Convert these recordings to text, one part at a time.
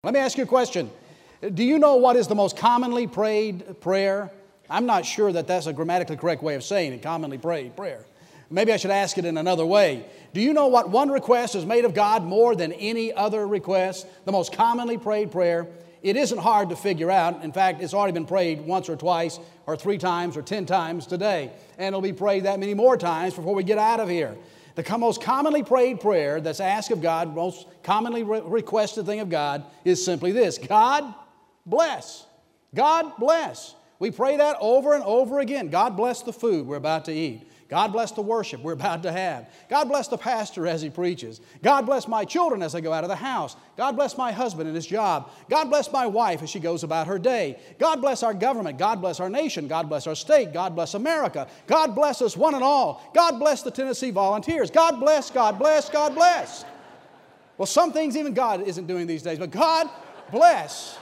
Let me ask you a question. Do you know what is the most commonly prayed prayer? I'm not sure that that's a grammatically correct way of saying it, commonly prayed prayer. Maybe I should ask it in another way. Do you know what one request is made of God more than any other request? The most commonly prayed prayer. It isn't hard to figure out. In fact, it's already been prayed once or twice or 3 times or 10 times today. And it'll be prayed that many more times before we get out of here. The most commonly prayed prayer that's asked of God, most commonly requested thing of God is simply this: God bless. God bless. We pray that over and over again. God bless the food we're about to eat. God bless the worship we're about to have. God bless the pastor as he preaches. God bless my children as they go out of the house. God bless my husband and his job. God bless my wife as she goes about her day. God bless our government. God bless our nation. God bless our state. God bless America. God bless us one and all. God bless the Tennessee Volunteers. God bless, God bless, God bless. Well, some things even God isn't doing these days, but God bless.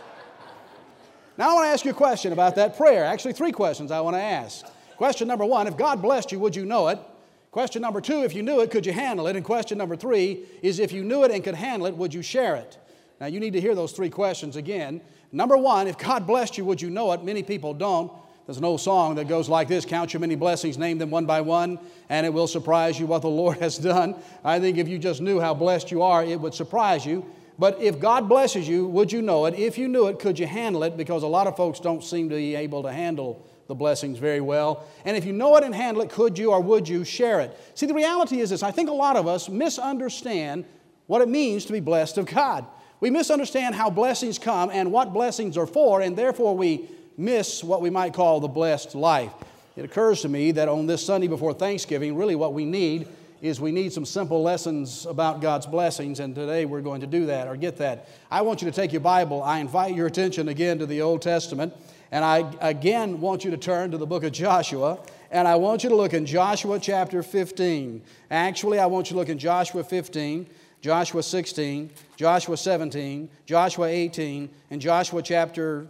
Now I want to ask you a question about that prayer. Actually, 3 questions I want to ask. Question number 1, if God blessed you, would you know it? Question number 2, if you knew it, could you handle it? And question number 3 is, if you knew it and could handle it, would you share it? Now, you need to hear those 3 questions again. Number 1, if God blessed you, would you know it? Many people don't. There's an old song that goes like this: count your many blessings, name them one by one, and it will surprise you what the Lord has done. I think if you just knew how blessed you are, it would surprise you. But if God blesses you, would you know it? If you knew it, could you handle it? Because a lot of folks don't seem to be able to handle the blessings very well. And if you know it and handle it, could you or would you share it? See, the reality is this: I think a lot of us misunderstand what it means to be blessed of God. We misunderstand how blessings come and what blessings are for, and therefore we miss what we might call the blessed life. It occurs to me that on this Sunday before Thanksgiving, really what we need is some simple lessons about God's blessings, and today we're going to do that or get that. I want you to take your Bible. I invite your attention again to the Old Testament. And I again want you to turn to the book of Joshua, and I want you to look in Joshua chapter 15. Actually, I want you to look in Joshua 15, Joshua 16, Joshua 17, Joshua 18, and Joshua chapter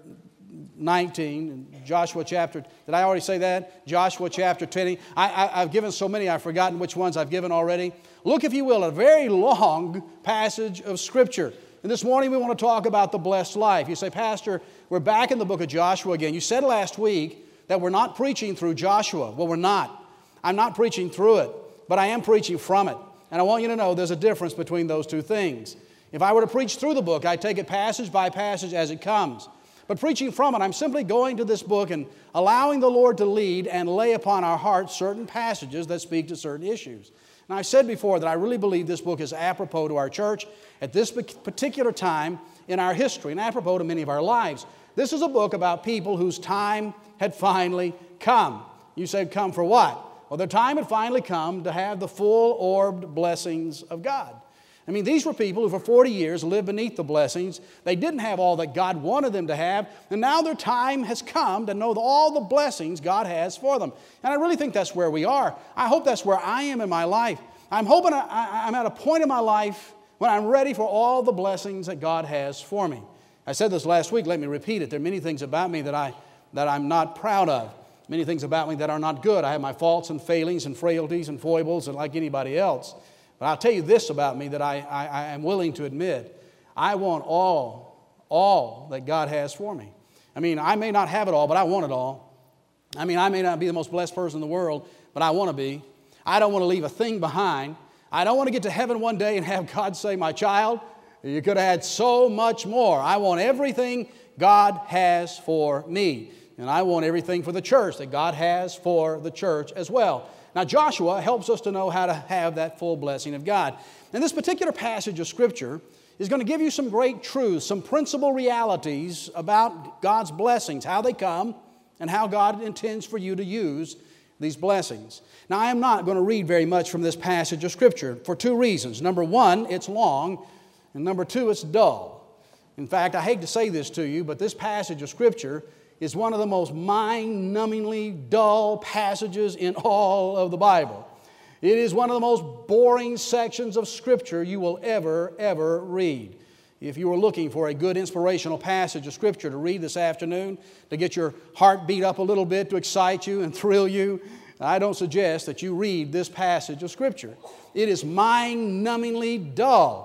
19, and Joshua chapter, did I already say that? Joshua chapter 20. I've given so many, I've forgotten which ones I've given already. Look, if you will, at a very long passage of Scripture. And this morning we want to talk about the blessed life. You say, Pastor, we're back in the book of Joshua again. You said last week that we're not preaching through Joshua. Well, we're not. I'm not preaching through it, but I am preaching from it. And I want you to know there's a difference between those 2 things. If I were to preach through the book, I'd take it passage by passage as it comes. But preaching from it, I'm simply going to this book and allowing the Lord to lead and lay upon our hearts certain passages that speak to certain issues. And I've said before that I really believe this book is apropos to our church at this particular time in our history, and apropos to many of our lives. This is a book about people whose time had finally come. You said, come for what? Well, their time had finally come to have the full-orbed blessings of God. I mean, these were people who for 40 years lived beneath the blessings. They didn't have all that God wanted them to have, and now their time has come to know all the blessings God has for them. And I really think that's where we are. I hope that's where I am in my life. I'm hoping I'm at a point in my life when I'm ready for all the blessings that God has for me. I said this last week, let me repeat it. There are many things about me that I'm not proud of. Many things about me that are not good. I have my faults and failings and frailties and foibles and like anybody else. But I'll tell you this about me that I am willing to admit. I want all that God has for me. I mean, I may not have it all, but I want it all. I mean, I may not be the most blessed person in the world, but I want to be. I don't want to leave a thing behind. I don't want to get to heaven one day and have God say, my child, you could have had so much more. I want everything God has for me. And I want everything for the church that God has for the church as well. Now, Joshua helps us to know how to have that full blessing of God. And this particular passage of Scripture is going to give you some great truths, some principal realities about God's blessings, how they come, and how God intends for you to use these blessings. Now, I am not going to read very much from this passage of Scripture for 2 reasons. Number 1, it's long, and number 2, it's dull. In fact, I hate to say this to you, but this passage of Scripture is one of the most mind-numbingly dull passages in all of the Bible. It is one of the most boring sections of Scripture you will ever read. If you were looking for a good inspirational passage of Scripture to read this afternoon, to get your heart beat up a little bit, to excite you and thrill you, I don't suggest that you read this passage of Scripture. It is mind-numbingly dull.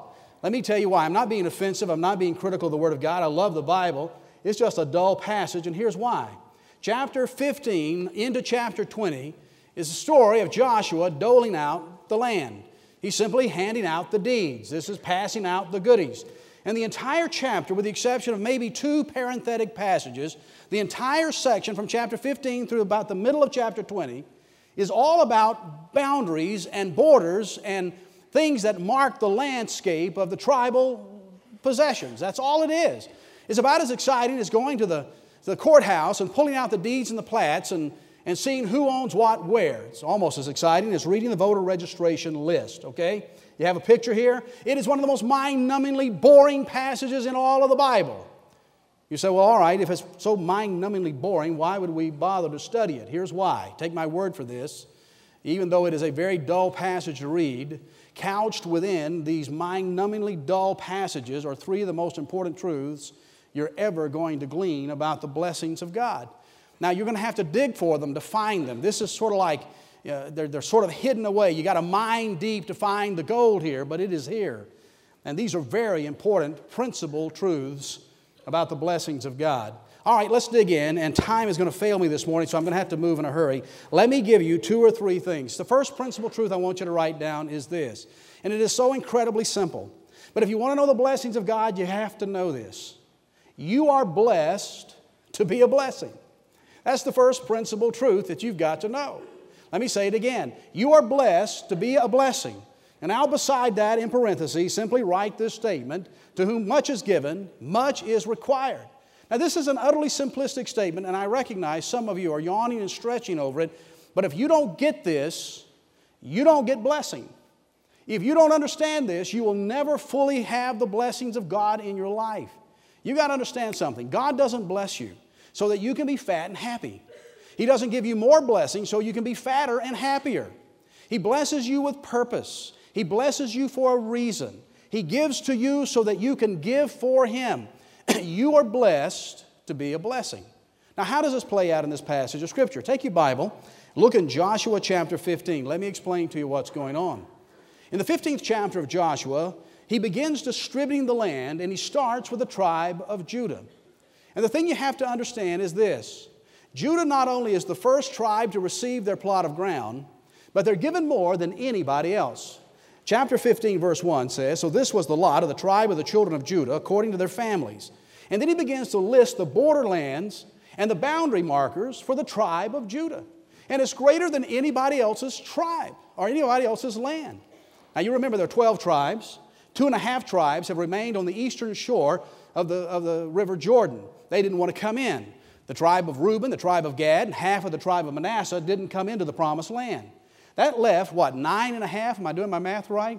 Let me tell you why. I'm not being offensive. I'm not being critical of the Word of God. I love the Bible. It's just a dull passage, and here's why. Chapter 15 into chapter 20 is the story of Joshua doling out the land. He's simply handing out the deeds. This is passing out the goodies. And the entire chapter, with the exception of maybe 2 parenthetic passages, the entire section from chapter 15 through about the middle of chapter 20 is all about boundaries and borders and things that mark the landscape of the tribal possessions. That's all it is. It's about as exciting as going to the courthouse and pulling out the deeds and the plats and seeing who owns what where. It's almost as exciting as reading the voter registration list, okay? You have a picture here? It is one of the most mind-numbingly boring passages in all of the Bible. You say, well, all right, if it's so mind-numbingly boring, why would we bother to study it? Here's why. Take my word for this. Even though it is a very dull passage to read, couched within these mind-numbingly dull passages are 3 of the most important truths you're ever going to glean about the blessings of God. Now, you're going to have to dig for them to find them. This is sort of like, they're sort of hidden away. You got to mine deep to find the gold here, but it is here. And these are very important principal truths about the blessings of God. All right, let's dig in, and time is going to fail me this morning, so I'm going to have to move in a hurry. Let me give you 2 or 3 things. The first principal truth I want you to write down is this, and it is so incredibly simple. But if you want to know the blessings of God, you have to know this. You are blessed to be a blessing. That's the first principal truth that you've got to know. Let me say it again. You are blessed to be a blessing. And now beside that, in parentheses, simply write this statement: to whom much is given, much is required. Now this is an utterly simplistic statement, and I recognize some of you are yawning and stretching over it, but if you don't get this, you don't get blessing. If you don't understand this, you will never fully have the blessings of God in your life. You've got to understand something. God doesn't bless you so that you can be fat and happy. He doesn't give you more blessings so you can be fatter and happier. He blesses you with purpose. He blesses you for a reason. He gives to you so that you can give for Him. You are blessed to be a blessing. Now, how does this play out in this passage of Scripture? Take your Bible, look in Joshua chapter 15. Let me explain to you what's going on. In the 15th chapter of Joshua, he begins distributing the land, and he starts with the tribe of Judah. And the thing you have to understand is this: Judah not only is the first tribe to receive their plot of ground, but they're given more than anybody else. Chapter 15, verse 1 says, so this was the lot of the tribe of the children of Judah according to their families. And then he begins to list the borderlands and the boundary markers for the tribe of Judah. And it's greater than anybody else's tribe or anybody else's land. Now you remember there are 12 tribes. 2.5 tribes have remained on the eastern shore of the river Jordan. They didn't want to come in. The tribe of Reuben, the tribe of Gad, and half of the tribe of Manasseh didn't come into the promised land. That left, 9.5? Am I doing my math right?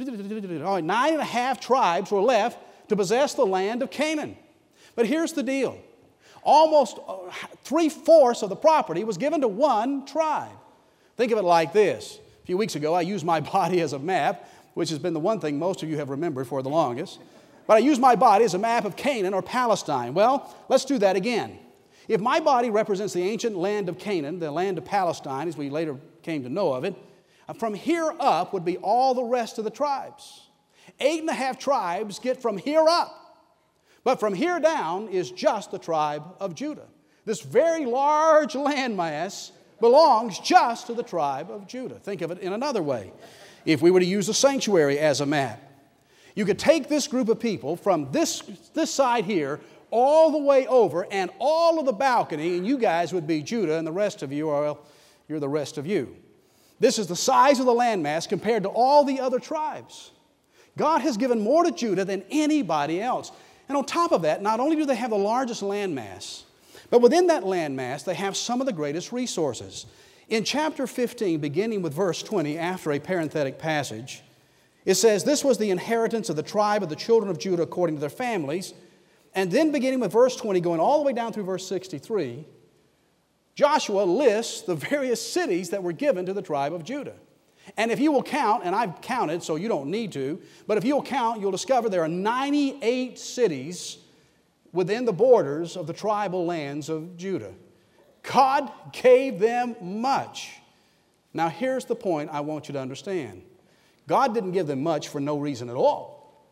9.5 tribes were left to possess the land of Canaan. But here's the deal. Almost 3/4 of the property was given to one tribe. Think of it like this. A few weeks ago, I used my body as a map, which has been the one thing most of you have remembered for the longest. But I used my body as a map of Canaan or Palestine. Well, let's do that again. If my body represents the ancient land of Canaan, the land of Palestine, as we later came to know of it, from here up would be all the rest of the tribes. 8.5 tribes get from here up. But from here down is just the tribe of Judah. This very large landmass belongs just to the tribe of Judah. Think of it in another way. If we were to use the sanctuary as a map, you could take this group of people from this side here all the way over and all of the balcony, and you guys would be Judah, and the rest of you are, you're the rest of you. This is the size of the landmass compared to all the other tribes. God has given more to Judah than anybody else. And on top of that, not only do they have the largest landmass, but within that landmass, they have some of the greatest resources. In chapter 15, beginning with verse 20, after a parenthetic passage, it says, this was the inheritance of the tribe of the children of Judah according to their families. And then beginning with verse 20, going all the way down through verse 63, Joshua lists the various cities that were given to the tribe of Judah. And if you will count, and I've counted so you don't need to, but if you'll count, you'll discover there are 98 cities within the borders of the tribal lands of Judah. God gave them much. Now here's the point I want you to understand. God didn't give them much for no reason at all.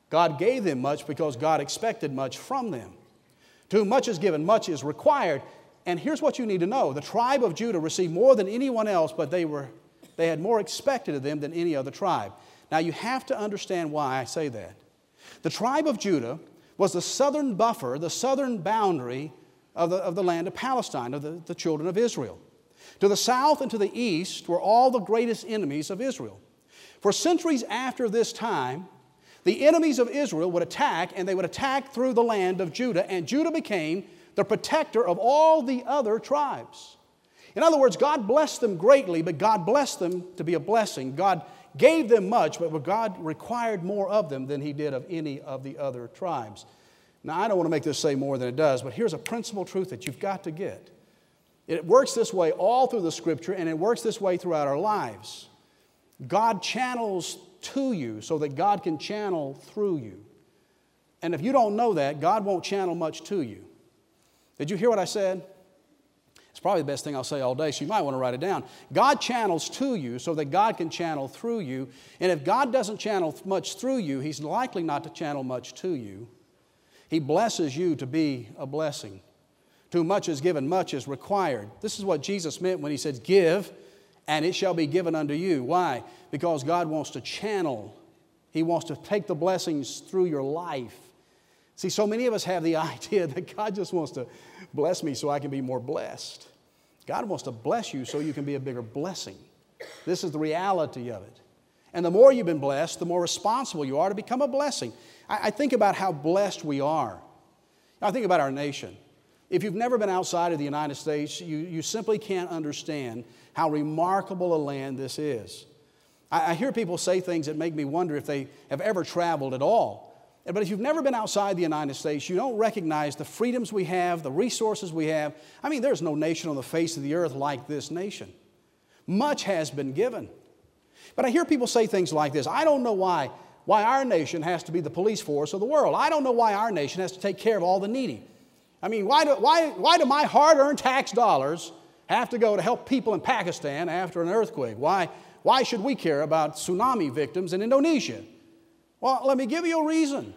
God gave them much because God expected much from them. To whom much is given, much is required. And here's what you need to know. The tribe of Judah received more than anyone else, but they had more expected of them than any other tribe. Now you have to understand why I say that. The tribe of Judah was the southern buffer, the southern boundary of the land of Palestine, of the children of Israel. To the south and to the east were all the greatest enemies of Israel. For centuries after this time, the enemies of Israel would attack, and they would attack through the land of Judah, and Judah became the protector of all the other tribes. In other words, God blessed them greatly, but God blessed them to be a blessing. God gave them much, but God required more of them than He did of any of the other tribes. Now, I don't want to make this say more than it does, but here's a principal truth that you've got to get. It works this way all through the Scripture, and it works this way throughout our lives. God channels to you so that God can channel through you. And if you don't know that, God won't channel much to you. Did you hear what I said? It's probably the best thing I'll say all day, so you might want to write it down. God channels to you so that God can channel through you. And if God doesn't channel much through you, He's likely not to channel much to you. He blesses you to be a blessing. To whom much is given, much is required. This is what Jesus meant when He said, give, and it shall be given unto you. Why? Because God wants to channel. He wants to take the blessings through your life. See, so many of us have the idea that God just wants to bless me so I can be more blessed. God wants to bless you so you can be a bigger blessing. This is the reality of it. And the more you've been blessed, the more responsible you are to become a blessing. I think about how blessed we are. I think about our nation. If you've never been outside of the United States, you simply can't understand how remarkable a land this is. I hear people say things that make me wonder if they have ever traveled at all. But if you've never been outside the United States, you don't recognize the freedoms we have, the resources we have. I mean, there's no nation on the face of the earth like this nation. Much has been given. But I hear people say things like this. I don't know why our nation has to be the police force of the world. I don't know why our nation has to take care of all the needy. I mean, why do my hard-earned tax dollars have to go to help people in Pakistan after an earthquake? Why should we care about tsunami victims in Indonesia? Well, let me give you a reason.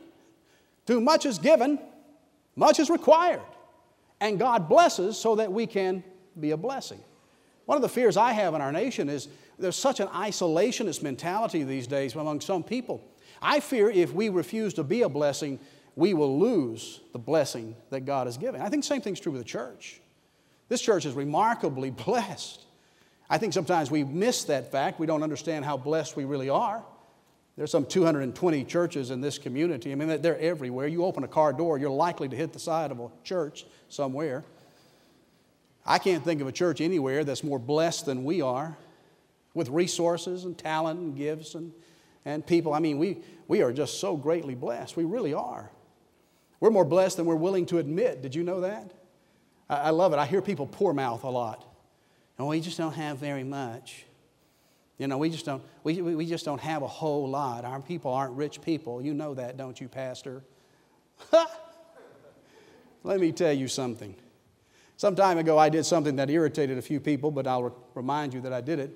To whom much is given, much is required. And God blesses so that we can be a blessing. One of the fears I have in our nation is there's such an isolationist mentality these days among some people. I fear if we refuse to be a blessing, we will lose the blessing that God has given. I think the same thing's true with the church. This church is remarkably blessed. I think sometimes we miss that fact. We don't understand how blessed we really are. There's some 220 churches in this community. I mean, they're everywhere. You open a car door, you're likely to hit the side of a church somewhere. I can't think of a church anywhere that's more blessed than we are, with resources and talent and gifts and people. I mean, we are just so greatly blessed. We really are. We're more blessed than we're willing to admit. Did you know that? I love it. I hear people poor mouth a lot. Oh, we just don't have very much. You know, we just don't have a whole lot. Our people aren't rich people. You know that, don't you, Pastor? Let me tell you something. Some time ago, I did something that irritated a few people, but I'll remind you that I did it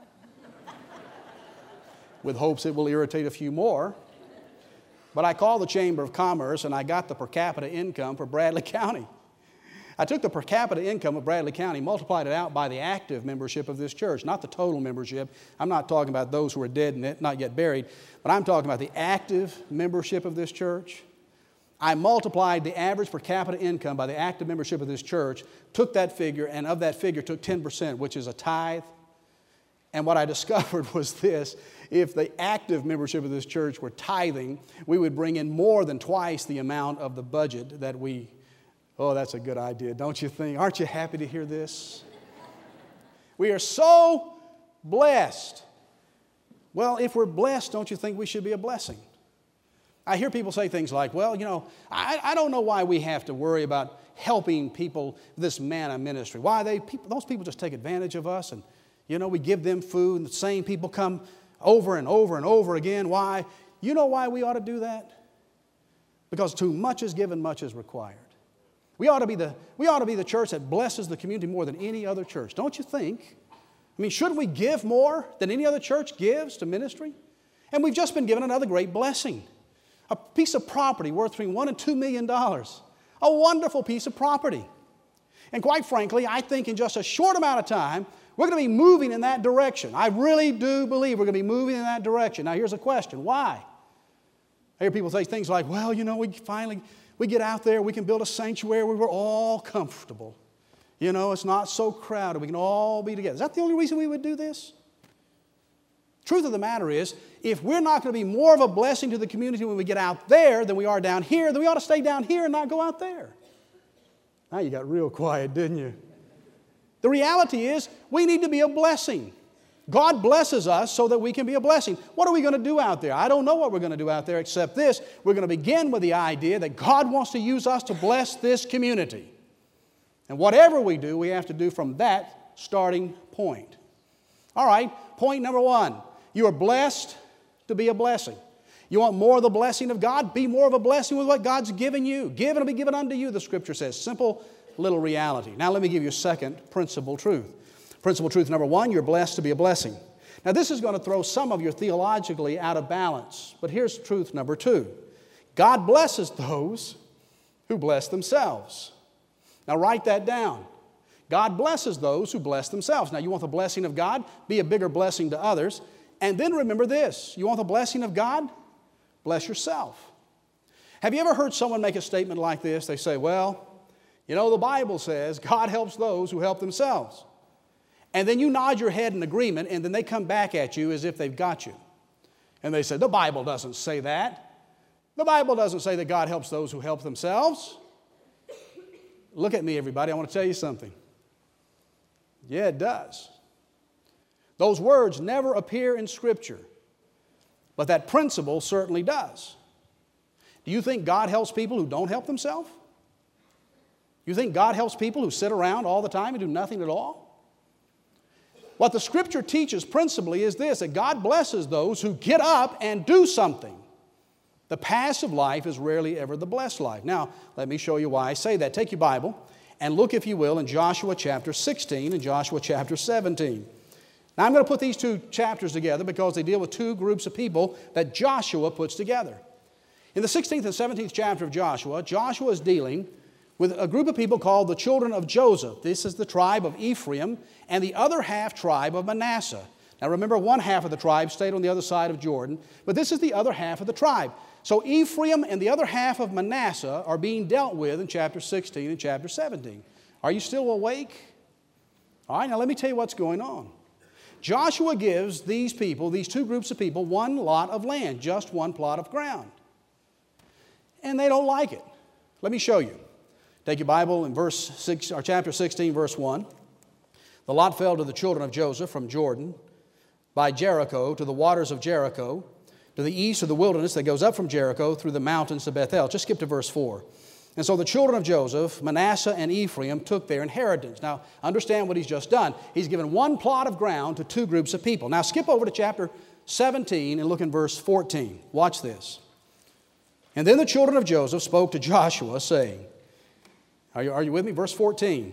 with hopes it will irritate a few more. But I called the Chamber of Commerce, and I got the per capita income for Bradley County. I took the per capita income of Bradley County, multiplied it out by the active membership of this church, not the total membership. I'm not talking about those who are dead and not yet buried, but I'm talking about the active membership of this church. I multiplied the average per capita income by the active membership of this church, took that figure, and of that figure took 10%, which is a tithe. And what I discovered was this: if the active membership of this church were tithing, we would bring in more than twice the amount of the budget that we. Oh, that's a good idea, don't you think? Aren't you happy to hear this? We are so blessed. Well, if we're blessed, don't you think we should be a blessing? I hear people say things like, well, you know, I don't know why we have to worry about helping people, this manna ministry. Why those people just take advantage of us, and, you know, we give them food, and the same people come over and over and over again. Why? You know why we ought to do that? Because too much is given, much is required. We ought to be the church that blesses the community more than any other church, don't you think? I mean, shouldn't we give more than any other church gives to ministry? And we've just been given another great blessing. A piece of property worth between $1 and $2 million. A wonderful piece of property. And quite frankly, I think in just a short amount of time, we're going to be moving in that direction. I really do believe we're going to be moving in that direction. Now, here's a question. Why? I hear people say things like, well, you know, we get out there, we can build a sanctuary where we're all comfortable. You know, it's not so crowded. We can all be together. Is that the only reason we would do this? Truth of the matter is, if we're not going to be more of a blessing to the community when we get out there than we are down here, then we ought to stay down here and not go out there. Now you got real quiet, didn't you? The reality is, we need to be a blessing. God blesses us so that we can be a blessing. What are we going to do out there? I don't know what we're going to do out there except this. We're going to begin with the idea that God wants to use us to bless this community. And whatever we do, we have to do from that starting point. All right, point number one. You are blessed to be a blessing. You want more of the blessing of God? Be more of a blessing with what God's given you. Give and it'll be given unto you, the Scripture says. Simple little reality. Now let me give you a second principal truth. Principal truth number one, you're blessed to be a blessing. Now this is going to throw some of you theologically out of balance, but here's truth number two. God blesses those who bless themselves. Now write that down. God blesses those who bless themselves. Now you want the blessing of God? Be a bigger blessing to others. And then remember this. You want the blessing of God? Bless yourself. Have you ever heard someone make a statement like this? They say, well, you know, the Bible says God helps those who help themselves. And then you nod your head in agreement, and then they come back at you as if they've got you. And they say, the Bible doesn't say that. The Bible doesn't say that God helps those who help themselves. Look at me, everybody. I want to tell you something. Yeah, it does. Those words never appear in Scripture, but that principle certainly does. Do you think God helps people who don't help themselves? You think God helps people who sit around all the time and do nothing at all? What the Scripture teaches principally is this, that God blesses those who get up and do something. The passive life is rarely ever the blessed life. Now, let me show you why I say that. Take your Bible and look, if you will, in Joshua chapter 16 and Joshua chapter 17. Now, I'm going to put these two chapters together because they deal with two groups of people that Joshua puts together. In the 16th and 17th chapter of Joshua, Joshua is dealing with a group of people called the children of Joseph. This is the tribe of Ephraim and the other half tribe of Manasseh. Now remember, one half of the tribe stayed on the other side of Jordan, but this is the other half of the tribe. So Ephraim and the other half of Manasseh are being dealt with in chapter 16 and chapter 17. Are you still awake? All right, now let me tell you what's going on. Joshua gives these people, these two groups of people, one lot of land, just one plot of ground. And they don't like it. Let me show you. Take your Bible in chapter 16, verse 1. The lot fell to the children of Joseph from Jordan by Jericho to the waters of Jericho, to the east of the wilderness that goes up from Jericho through the mountains to Bethel. Just skip to verse 4. And so the children of Joseph, Manasseh and Ephraim, took their inheritance. Now, understand what he's just done. He's given one plot of ground to two groups of people. Now, skip over to chapter 17 and look in verse 14. Watch this. And then the children of Joseph spoke to Joshua, saying, are you with me? Verse 14.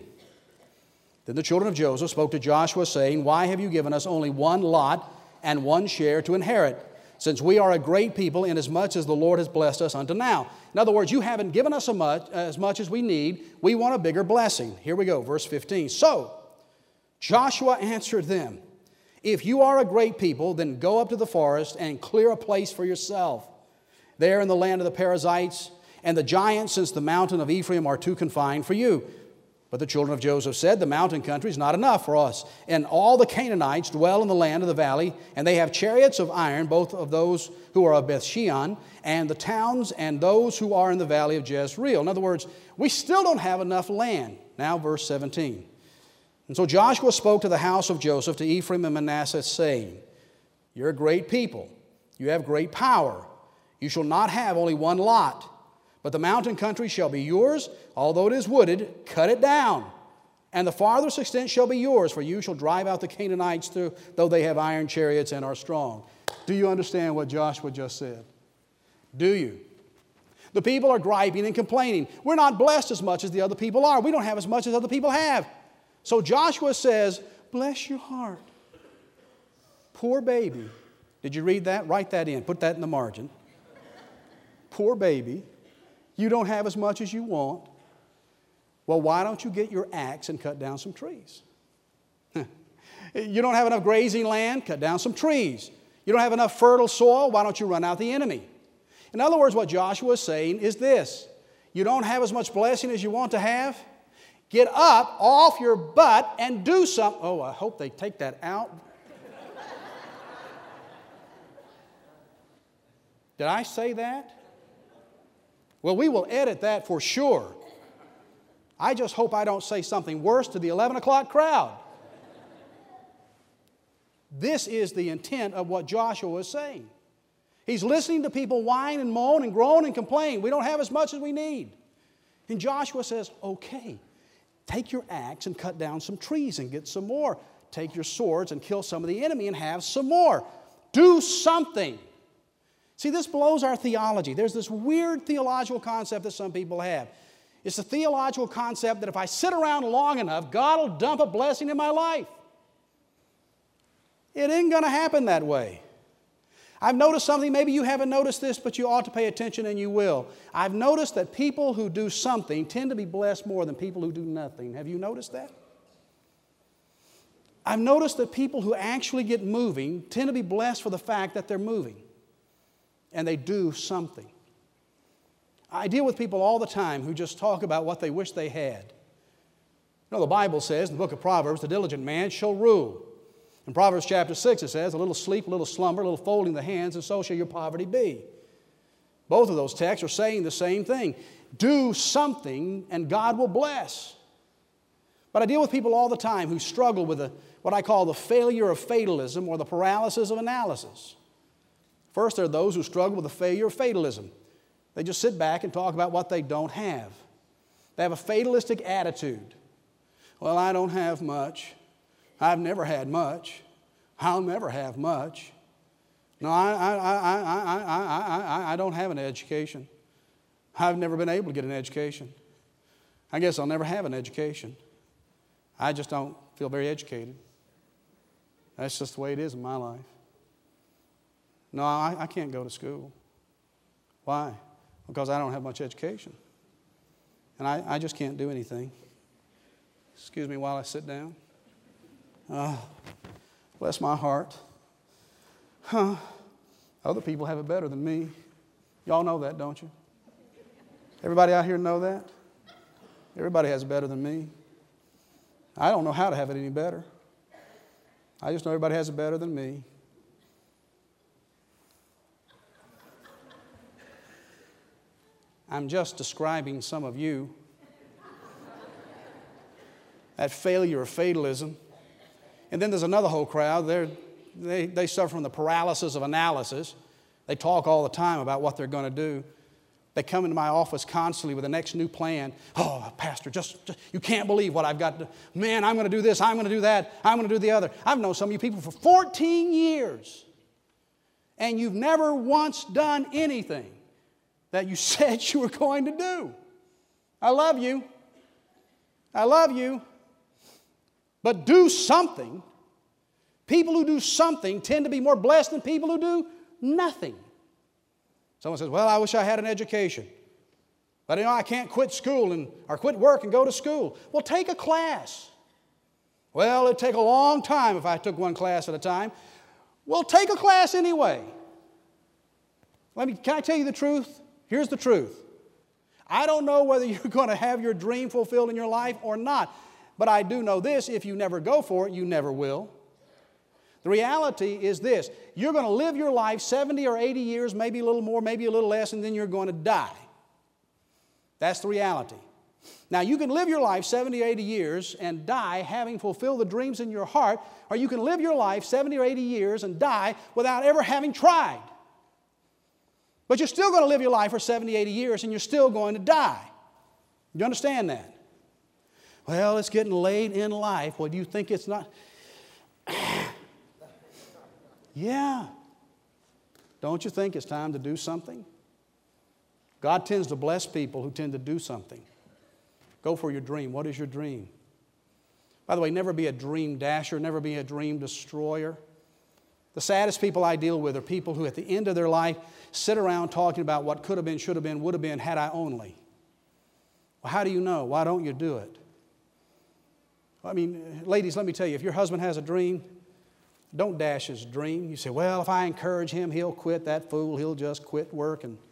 Then the children of Joseph spoke to Joshua, saying, why have you given us only one lot and one share to inherit, since we are a great people, inasmuch as the Lord has blessed us unto now? In other words, you haven't given us as much as we need. We want a bigger blessing. Here we go, verse 15. So Joshua answered them, if you are a great people, then go up to the forest and clear a place for yourself there in the land of the Perizzites and the giants, since the mountain of Ephraim are too confined for you. But the children of Joseph said, the mountain country is not enough for us. And all the Canaanites dwell in the land of the valley, and they have chariots of iron, both of those who are of Bethshean, and the towns, and those who are in the valley of Jezreel. In other words, we still don't have enough land. Now verse 17. And so Joshua spoke to the house of Joseph, to Ephraim and Manasseh, saying, you're a great people. You have great power. You shall not have only one lot. But the mountain country shall be yours, although it is wooded, cut it down. And the farthest extent shall be yours, for you shall drive out the Canaanites, though they have iron chariots and are strong. Do you understand what Joshua just said? Do you? The people are griping and complaining. We're not blessed as much as the other people are. We don't have as much as other people have. So Joshua says, bless your heart. Poor baby. Did you read that? Write that in. Put that in the margin. Poor baby. You don't have as much as you want. Well, why don't you get your axe and cut down some trees? You don't have enough grazing land? Cut down some trees. You don't have enough fertile soil? Why don't you run out the enemy? In other words, what Joshua is saying is this. You don't have as much blessing as you want to have? Get up off your butt and do something. Oh, I hope they take that out. Did I say that? Well, we will edit that for sure. I just hope I don't say something worse to the 11 o'clock crowd. This is the intent of what Joshua is saying. He's listening to people whine and moan and groan and complain. We don't have as much as we need. And Joshua says, okay, take your axe and cut down some trees and get some more. Take your swords and kill some of the enemy and have some more. Do something. See, this blows our theology. There's this weird theological concept that some people have. It's a theological concept that if I sit around long enough, God will dump a blessing in my life. It ain't going to happen that way. I've noticed something, maybe you haven't noticed this, but you ought to pay attention and you will. I've noticed that people who do something tend to be blessed more than people who do nothing. Have you noticed that? I've noticed that people who actually get moving tend to be blessed for the fact that they're moving and they do something. I deal with people all the time who just talk about what they wish they had. You know, the Bible says in the book of Proverbs, the diligent man shall rule. In Proverbs chapter 6 it says, a little sleep, a little slumber, a little folding the hands, and so shall your poverty be. Both of those texts are saying the same thing. Do something and God will bless. But I deal with people all the time who struggle with what I call the failure of fatalism or the paralysis of analysis. First, there are those who struggle with the failure of fatalism. They just sit back and talk about what they don't have. They have a fatalistic attitude. Well, I don't have much. I've never had much. I'll never have much. No, I don't have an education. I've never been able to get an education. I guess I'll never have an education. I just don't feel very educated. That's just the way it is in my life. No, I can't go to school. Why? Because I don't have much education. And I just can't do anything. Excuse me while I sit down. Bless my heart. Other people have it better than me. Y'all know that, don't you? Everybody out here know that? Everybody has it better than me. I don't know how to have it any better. I just know everybody has it better than me. I'm just describing some of you. That failure of fatalism. And then there's another whole crowd. They suffer from the paralysis of analysis. They talk all the time about what they're going to do. They come into my office constantly with the next new plan. Oh, Pastor, just you can't believe what I've got to. Man, I'm going to do this. I'm going to do that. I'm going to do the other. I've known some of you people for 14 years. And you've never once done anything that you said you were going to do. I love you. I love you. But do something. People who do something tend to be more blessed than people who do nothing. Someone says, well, I wish I had an education. But I can't quit school or quit work and go to school. Well, take a class. Well, it'd take a long time if I took one class at a time. Well, take a class anyway. Can I tell you the truth? Here's the truth. I don't know whether you're going to have your dream fulfilled in your life or not. But I do know this, if you never go for it, you never will. The reality is this, you're going to live your life 70 or 80 years, maybe a little more, maybe a little less, and then you're going to die. That's the reality. Now, you can live your life 70 or 80 years and die having fulfilled the dreams in your heart, or you can live your life 70 or 80 years and die without ever having tried. But you're still going to live your life for 70, 80 years, and you're still going to die. You understand that? Well, it's getting late in life. Well, do you think it's not? Yeah. Don't you think it's time to do something? God tends to bless people who tend to do something. Go for your dream. What is your dream? By the way, never be a dream dasher. Never be a dream destroyer. The saddest people I deal with are people who at the end of their life sit around talking about what could have been, should have been, would have been, had I only. Well, how do you know? Why don't you do it? I mean, ladies, let me tell you, if your husband has a dream, don't dash his dream. You say, well, if I encourage him, he'll quit. That fool, he'll just quit work. And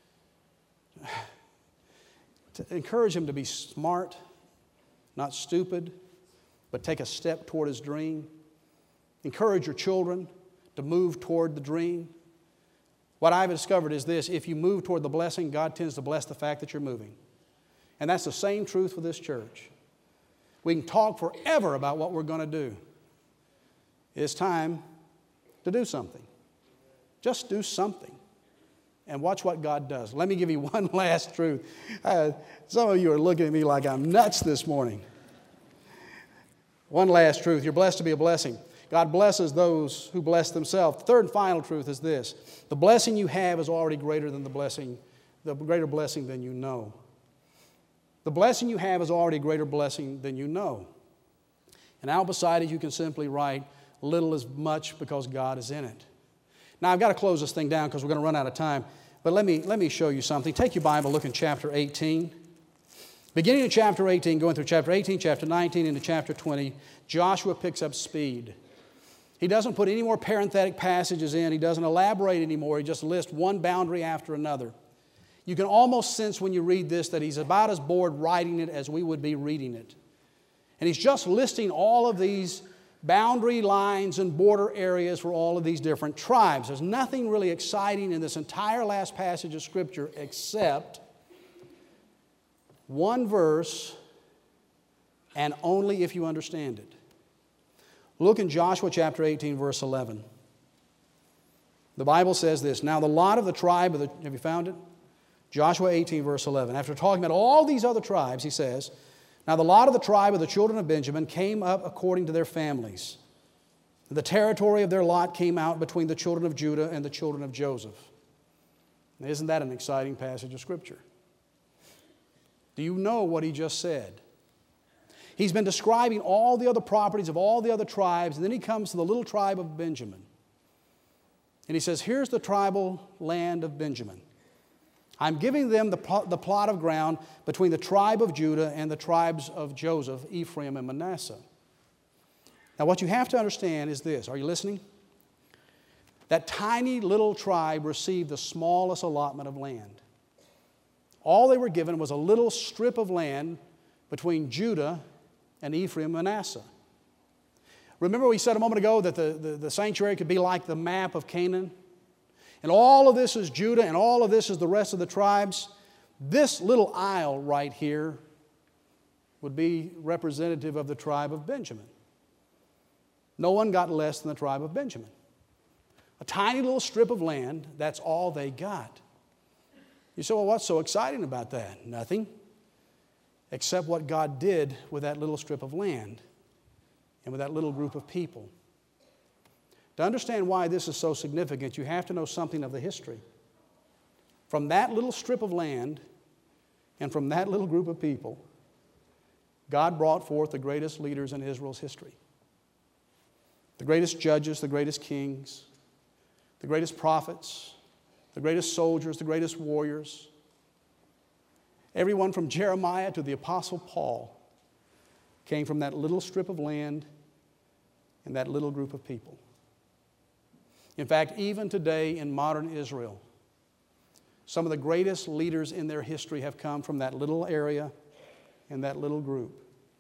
to encourage him to be smart, not stupid, but take a step toward his dream. Encourage your children to move toward the dream. What I've discovered is this: if you move toward the blessing, God tends to bless the fact that you're moving. And that's the same truth with this church. We can talk forever about what we're going to do. It's time to do something. Just do something. And watch what God does. Let me give you one last truth. Some of you are looking at me like I'm nuts this morning. One last truth. You're blessed to be a blessing. God blesses those who bless themselves. The third and final truth is this: the blessing you have is already greater than the greater blessing than you know. The blessing you have is already a greater blessing than you know. And out beside it, you can simply write, little is much because God is in it. Now, I've got to close this thing down because we're going to run out of time. But let me show you something. Take your Bible, look in chapter 18. Beginning in chapter 18, going through chapter 18, chapter 19, into chapter 20, Joshua picks up speed. He doesn't put any more parenthetic passages in. He doesn't elaborate anymore. He just lists one boundary after another. You can almost sense when you read this that he's about as bored writing it as we would be reading it. And he's just listing all of these boundary lines and border areas for all of these different tribes. There's nothing really exciting in this entire last passage of Scripture except one verse, and only if you understand it. Look in Joshua chapter 18, verse 11. The Bible says this: now the lot of the tribe of the... Have you found it? Joshua 18, verse 11. After talking about all these other tribes, he says, now the lot of the tribe of the children of Benjamin came up according to their families. The territory of their lot came out between the children of Judah and the children of Joseph. Now, isn't that an exciting passage of Scripture? Do you know what he just said? He's been describing all the other properties of all the other tribes, and then he comes to the little tribe of Benjamin. And he says, here's the tribal land of Benjamin. I'm giving them the plot of ground between the tribe of Judah and the tribes of Joseph, Ephraim, and Manasseh. Now, what you have to understand is this. Are you listening? That tiny little tribe received the smallest allotment of land. All they were given was a little strip of land between Judah and Ephraim and Manasseh. Remember we said a moment ago that the sanctuary could be like the map of Canaan? And all of this is Judah, and all of this is the rest of the tribes. This little isle right here would be representative of the tribe of Benjamin. No one got less than the tribe of Benjamin. A tiny little strip of land, that's all they got. You say, well, what's so exciting about that? Nothing, except what God did with that little strip of land and with that little group of people. To understand why this is so significant, you have to know something of the history. From that little strip of land and from that little group of people, God brought forth the greatest leaders in Israel's history. The greatest judges, the greatest kings, the greatest prophets, the greatest soldiers, the greatest warriors. Everyone from Jeremiah to the Apostle Paul came from that little strip of land and that little group of people. In fact, even today in modern Israel, some of the greatest leaders in their history have come from that little area and that little group.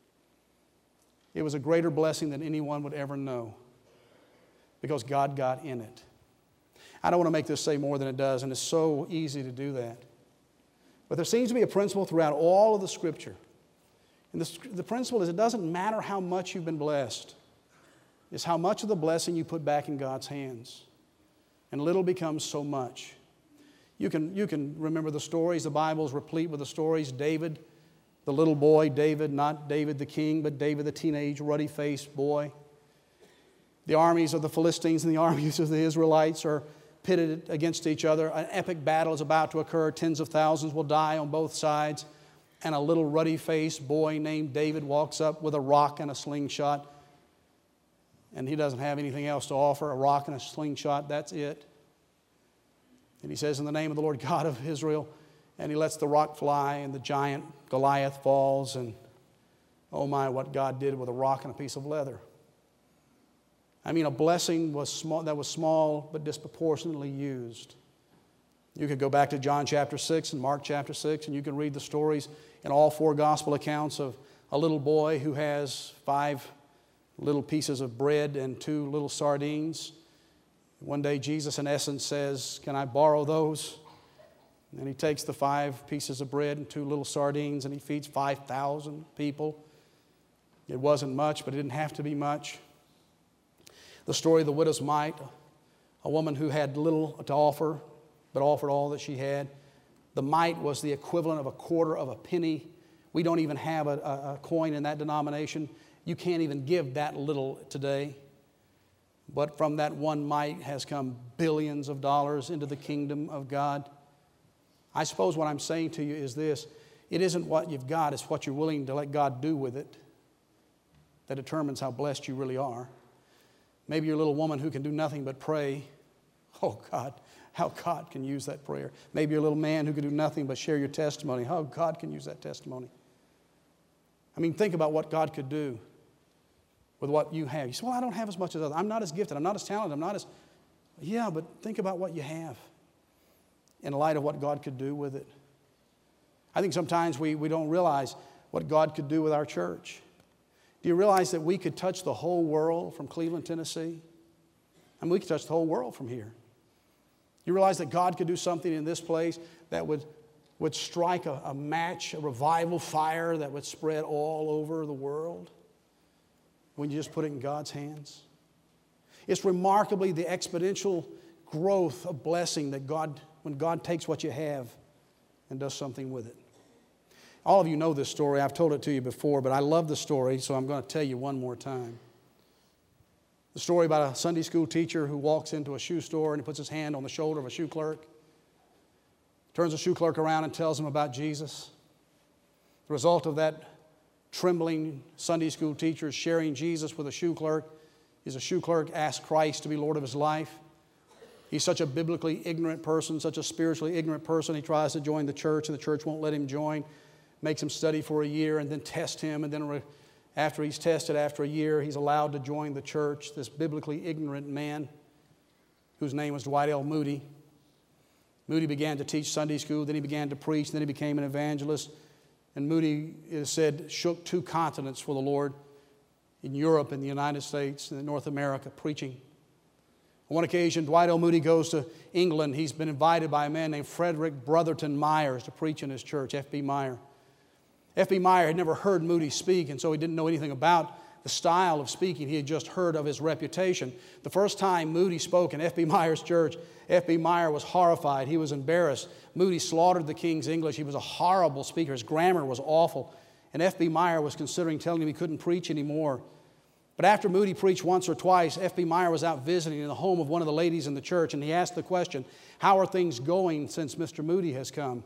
It was a greater blessing than anyone would ever know because God got in it. I don't want to make this say more than it does, and it's so easy to do that. But there seems to be a principle throughout all of the Scripture. And the principle is it doesn't matter how much you've been blessed. It's how much of the blessing you put back in God's hands. And little becomes so much. You can remember the stories. The Bible's replete with the stories. David, the little boy, David, not David the king, but David the teenage, ruddy-faced boy. The armies of the Philistines and the armies of the Israelites are pitted against each other. An epic battle is about to occur. Tens of thousands will die on both sides. And a little ruddy-faced boy named David walks up with a rock and a slingshot. and he doesn't have anything else to offer, a rock and a slingshot, that's it. And he says, in the name of the Lord God of Israel, and he lets the rock fly, and the giant Goliath falls, and oh my, what God did with a rock and a piece of leather. I mean, a blessing was small but disproportionately used. You could go back to John chapter 6 and Mark chapter 6, and you can read the stories in all 4 gospel accounts of a little boy who has 5 little pieces of bread and 2 little sardines. One day Jesus, in essence, says, can I borrow those? And he takes the 5 pieces of bread and 2 little sardines, and he feeds 5,000 people. It wasn't much, but it didn't have to be much. The story of the widow's mite, a woman who had little to offer, but offered all that she had. The mite was the equivalent of a quarter of a penny. We don't even have a coin in that denomination. You can't even give that little today. But from that one mite has come billions of dollars into the kingdom of God. I suppose what I'm saying to you is this: it isn't what you've got, it's what you're willing to let God do with it that determines how blessed you really are. Maybe you're a little woman who can do nothing but pray. Oh God, how God can use that prayer. Maybe you're a little man who can do nothing but share your testimony. How God can use that testimony. I mean, think about what God could do with what you have. You say, well, I don't have as much as others. I'm not as gifted. I'm not as talented. I'm not as... Yeah, but think about what you have in light of what God could do with it. I think sometimes we don't realize what God could do with our church. Do you realize that we could touch the whole world from Cleveland, Tennessee? I mean, we could touch the whole world from here. You realize that God could do something in this place that would strike a match, a revival fire that would spread all over the world when you just put it in God's hands? It's remarkably the exponential growth of blessing that when God takes what you have and does something with it. All of you know this story. I've told it to you before, but I love the story, so I'm going to tell you one more time. The story about a Sunday school teacher who walks into a shoe store and he puts his hand on the shoulder of a shoe clerk, turns the shoe clerk around and tells him about Jesus. The result of that trembling Sunday school teacher sharing Jesus with a shoe clerk is a shoe clerk asks Christ to be Lord of his life. He's such a biblically ignorant person, such a spiritually ignorant person. He tries to join the church, and the church won't let him join. Makes him study for a year and then test him. And then after he's tested after a year, he's allowed to join the church. This biblically ignorant man, whose name was Dwight L. Moody. Moody began to teach Sunday school, then he began to preach, then he became an evangelist. And Moody, it is said, shook 2 continents for the Lord, in Europe, in the United States, and in North America, preaching. On one occasion, Dwight L. Moody goes to England. He's been invited by a man named Frederick Brotherton Myers to preach in his church, F.B. Meyer. F.B. Meyer had never heard Moody speak, and so he didn't know anything about the style of speaking. He had just heard of his reputation. The first time Moody spoke in F.B. Meyer's church, F.B. Meyer was horrified. He was embarrassed. Moody slaughtered the King's English. He was a horrible speaker. His grammar was awful. And F.B. Meyer was considering telling him he couldn't preach anymore. But after Moody preached once or twice, F.B. Meyer was out visiting in the home of one of the ladies in the church, and he asked the question, how are things going since Mr. Moody has come?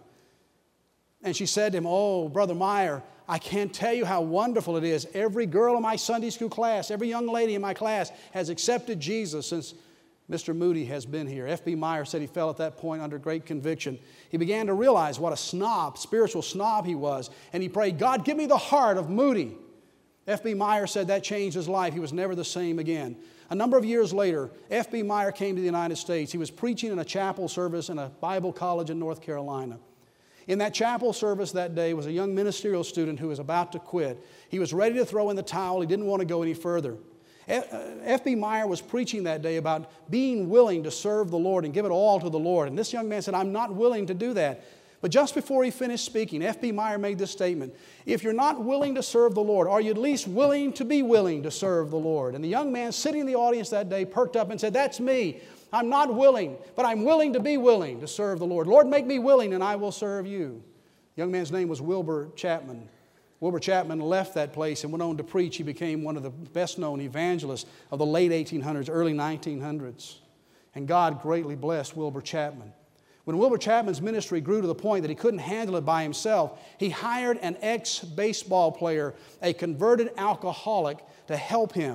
And she said to him, oh, Brother Meyer, I can't tell you how wonderful it is. Every girl in my Sunday school class, every young lady in my class has accepted Jesus since Mr. Moody has been here. F.B. Meyer said he fell at that point under great conviction. He began to realize what a snob, spiritual snob he was, and he prayed, God, give me the heart of Moody. F.B. Meyer said that changed his life. He was never the same again. A number of years later, F.B. Meyer came to the United States. He was preaching in a chapel service in a Bible college in North Carolina. In that chapel service that day was a young ministerial student who was about to quit. He was ready to throw in the towel. He didn't want to go any further. F.B. Meyer was preaching that day about being willing to serve the Lord and give it all to the Lord. And this young man said, I'm not willing to do that. But just before he finished speaking, F.B. Meyer made this statement, if you're not willing to serve the Lord, are you at least willing to be willing to serve the Lord? And the young man sitting in the audience that day perked up and said, that's me. I'm not willing, but I'm willing to be willing to serve the Lord. Lord, make me willing and I will serve you. The young man's name was Wilbur Chapman. Wilbur Chapman left that place and went on to preach. He became one of the best-known evangelists of the late 1800s, early 1900s. And God greatly blessed Wilbur Chapman. When Wilbur Chapman's ministry grew to the point that he couldn't handle it by himself, he hired an ex-baseball player, a converted alcoholic, to help him.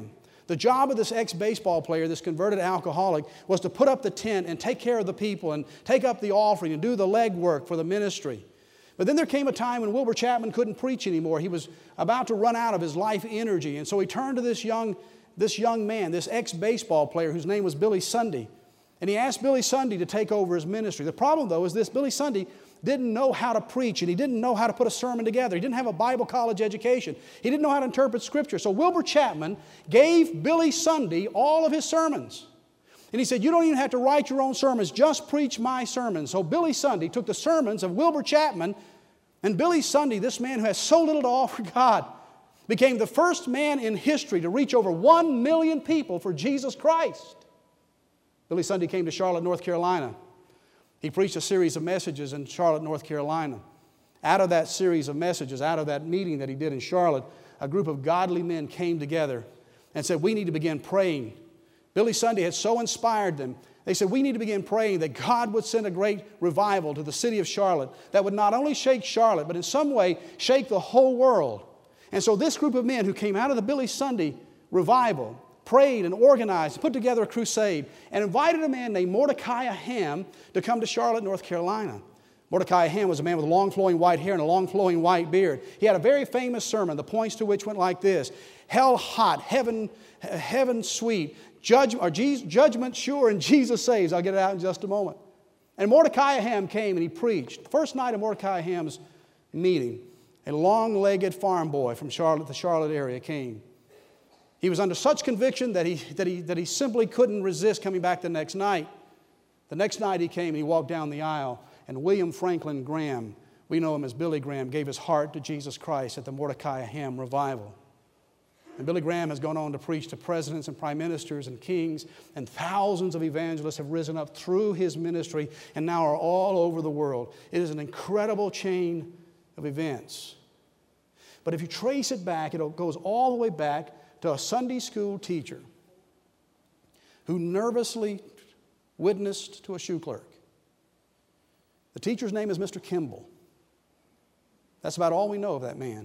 The job of this ex-baseball player, this converted alcoholic, was to put up the tent and take care of the people and take up the offering and do the legwork for the ministry. But then there came a time when Wilbur Chapman couldn't preach anymore. He was about to run out of his life energy. And so he turned to this young man, this ex-baseball player whose name was Billy Sunday. And he asked Billy Sunday to take over his ministry. The problem, though, is this: Billy Sunday didn't know how to preach, and he didn't know how to put a sermon together. He didn't have a Bible college education. He didn't know how to interpret Scripture. So Wilbur Chapman gave Billy Sunday all of his sermons. And he said, "You don't even have to write your own sermons. Just preach my sermons." So Billy Sunday took the sermons of Wilbur Chapman, and Billy Sunday, this man who has so little to offer God, became the first man in history to reach over 1 million people for Jesus Christ. Billy Sunday came to Charlotte, North Carolina. He preached a series of messages in Charlotte, North Carolina. Out of that series of messages, out of that meeting that he did in Charlotte, a group of godly men came together and said, "We need to begin praying." Billy Sunday had so inspired them. They said, "We need to begin praying that God would send a great revival to the city of Charlotte that would not only shake Charlotte, but in some way shake the whole world." And so this group of men who came out of the Billy Sunday revival prayed and organized, put together a crusade, and invited a man named Mordecai Ham to come to Charlotte, North Carolina. Mordecai Ham was a man with long flowing white hair and a long flowing white beard. He had a very famous sermon, the points to which went like this: hell hot, heaven sweet, judgment sure, and Jesus saves. I'll get it out in just a moment. And Mordecai Ham came and he preached. The first night of Mordecai Ham's meeting, a long-legged farm boy from Charlotte, the Charlotte area, came. He was under such conviction that he simply couldn't resist coming back the next night. The next night he came and he walked down the aisle, and William Franklin Graham, we know him as Billy Graham, gave his heart to Jesus Christ at the Mordecai Ham revival. And Billy Graham has gone on to preach to presidents and prime ministers and kings, and thousands of evangelists have risen up through his ministry and now are all over the world. It is an incredible chain of events. But if you trace it back, it goes all the way back to a Sunday school teacher who nervously witnessed to a shoe clerk. The teacher's name is Mr. Kimball. That's about all we know of that man.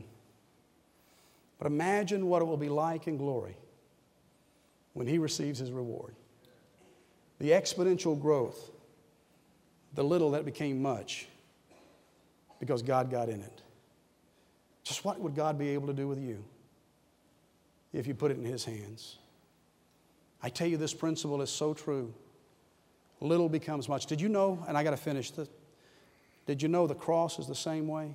But imagine what it will be like in glory when he receives his reward. The exponential growth, the little that became much, because God got in it. Just what would God be able to do with you if you put it in His hands? I tell you, this principle is so true. Little becomes much. Did you know, and I got to finish this, did you know the cross is the same way?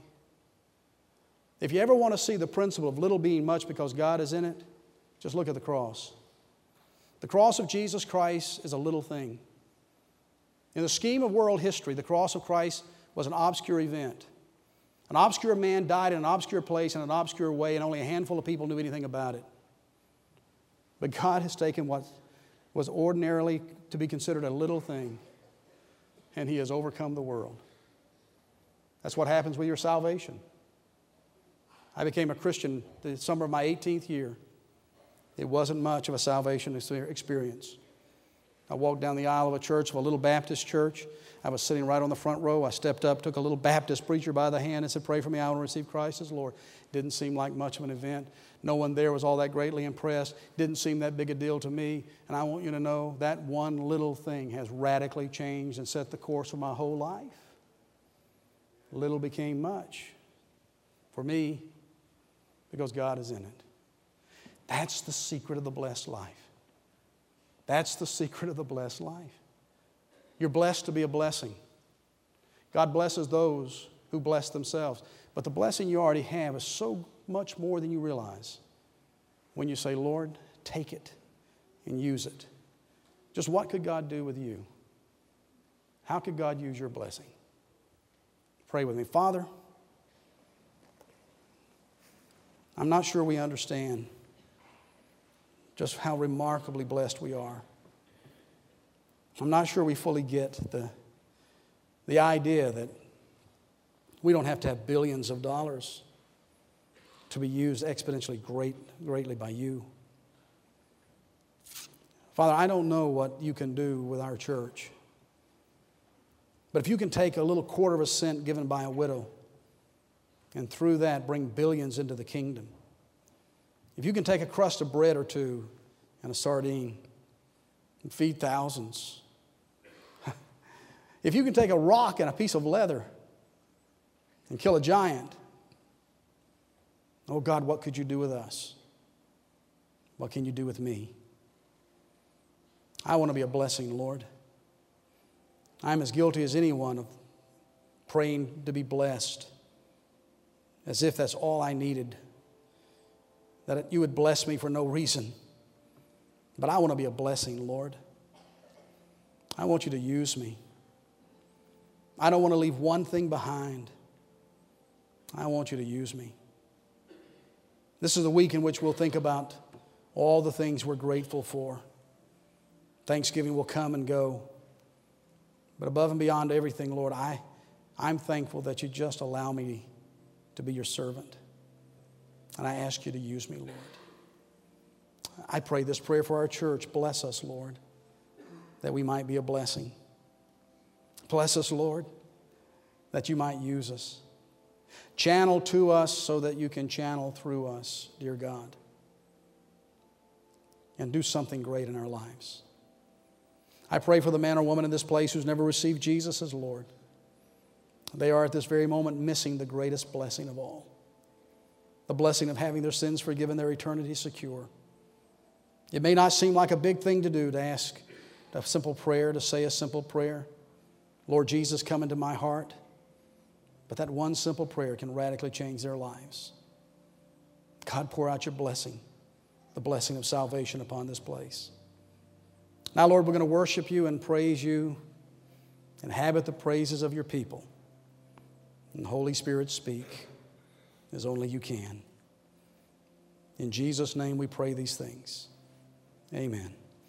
If you ever want to see the principle of little being much because God is in it, just look at the cross. The cross of Jesus Christ is a little thing. In the scheme of world history, the cross of Christ was an obscure event. An obscure man died in an obscure place in an obscure way, and only a handful of people knew anything about it. But God has taken what was ordinarily to be considered a little thing, and He has overcome the world. That's what happens with your salvation. I became a Christian the summer of my 18th year. It wasn't much of a salvation experience. I walked down the aisle of a church, of a little Baptist church. I was sitting right on the front row. I stepped up, took a little Baptist preacher by the hand and said, "Pray for me, I want to receive Christ as Lord." Didn't seem like much of an event. No one there was all that greatly impressed. Didn't seem that big a deal to me. And I want you to know that one little thing has radically changed and set the course of my whole life. Little became much for me because God is in it. That's the secret of the blessed life. That's the secret of the blessed life. You're blessed to be a blessing. God blesses those who bless themselves. But the blessing you already have is so much more than you realize when you say, "Lord, take it and use it." Just what could God do with you? How could God use your blessing? Pray with me. Father, I'm not sure we understand just how remarkably blessed we are. I'm not sure we fully get the idea that we don't have to have billions of dollars to be used exponentially greatly by you. Father, I don't know what you can do with our church. But if you can take a little quarter of a cent given by a widow and through that bring billions into the kingdom, if you can take a crust of bread or two and a sardine and feed thousands. If you can take a rock and a piece of leather and kill a giant, oh God, what could you do with us? What can you do with me? I want to be a blessing, Lord. I'm as guilty as anyone of praying to be blessed, as if that's all I needed, that you would bless me for no reason. But I want to be a blessing, Lord. I want you to use me. I don't want to leave one thing behind. I want you to use me. This is the week in which we'll think about all the things we're grateful for. Thanksgiving will come and go. But above and beyond everything, Lord, I'm thankful that you just allow me to be your servant. And I ask you to use me, Lord. I pray this prayer for our church. Bless us, Lord, that we might be a blessing. Bless us, Lord, that you might use us. Channel to us so that you can channel through us, dear God. And do something great in our lives. I pray for the man or woman in this place who's never received Jesus as Lord. They are at this very moment missing the greatest blessing of all. The blessing of having their sins forgiven, their eternity secure. It may not seem like a big thing to do, to ask a simple prayer, to say a simple prayer. Lord Jesus, come into my heart. But that one simple prayer can radically change their lives. God, pour out your blessing, the blessing of salvation upon this place. Now, Lord, we're going to worship you and praise you, inhabit the praises of your people. And Holy Spirit, speak as only you can. In Jesus' name we pray these things. Amen.